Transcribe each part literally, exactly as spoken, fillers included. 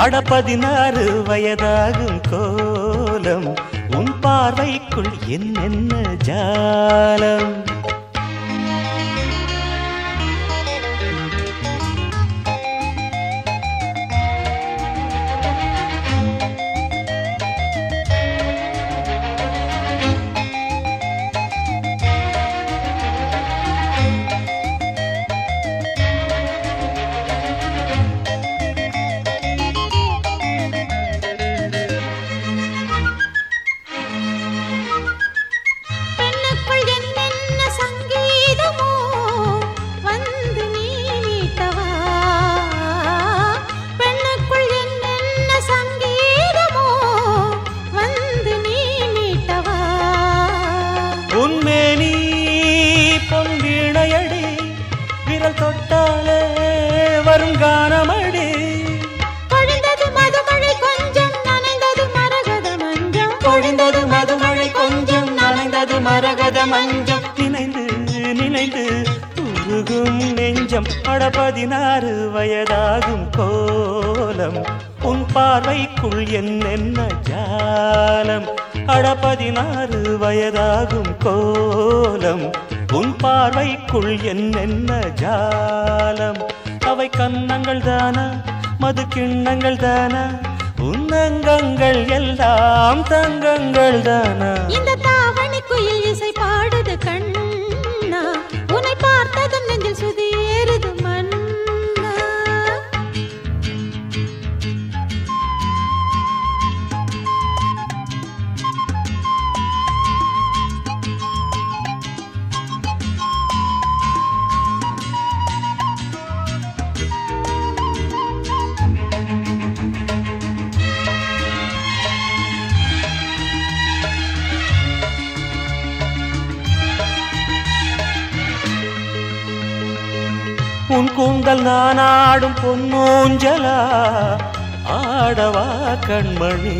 அட பதினாறு வயதாகும் கோலம் உன் பார்வைக்குள் என்னென்ன ஜாலம். தொட்டாலே வரும் கானமடி பொழிந்தது மதுமழை கொஞ்சம் நனைந்தது மரகத மஞ்சம் பொழிந்தது மதுமழை கொஞ்சம் நனைந்தது மரகத மஞ்சம் நினைந்து நினைந்து உருகும் நெஞ்சம். அட பதினாறு வயதாகும் கோலம் உன் பார்வைக்குள் என்னென்ன ஜாலம். அட பதினாறு வயதாகும் கோலம் உன் பார்வைக்குள் என்னென்ன ஜாலம். அவை கன்னங்கள் தானா மது கிண்ணங்கள் தானா உன்னங்கங்கள் எல்லாம் தங்கங்கள் தானா. இந்த தாவணி குயில் இசை பாடுது கண்ணா உன்னை பார்த்ததும் நெஞ்சில் சுதி ஏறுது மன்னா. உன் கூந்தல் நான் ஆடும் பொன்னூஞ்சலா ஆடவா கண்மணி.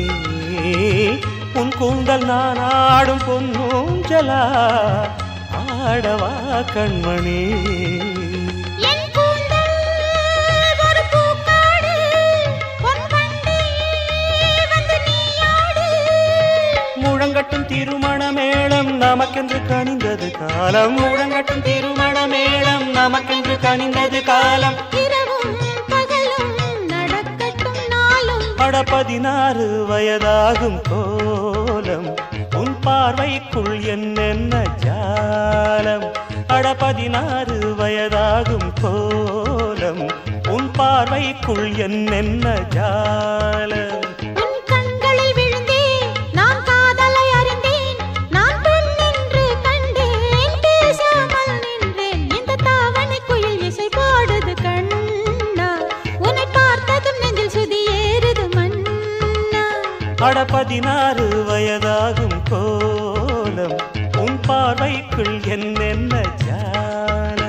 உன் கூந்தல் நான் ஆடும் பொன்னூஞ்சலா ஆடவா கண்மணி. முழங்கட்டும் திருமண மேளம் நமக்கென்று கனிந்தது காலம். முழங்கட்டும் திருமண மேளம் நமக்கென்று கனிந்தது காலம். இரவும் பகலும் நடக்கட்டும் நாளும். அட பதினாறு வயதாகும் கோலம் உன் பார்வைக்குள் என்னென்ன ஜாலம். அட பதினாறு வயதாகும் கோலம் உன் பார்வைக்குள் என்னென்ன ஜாலம். அட பதினாறு வயதாகும் கோலம் உன் பார்வைக்குள் என்னென்ன ஜாலம்.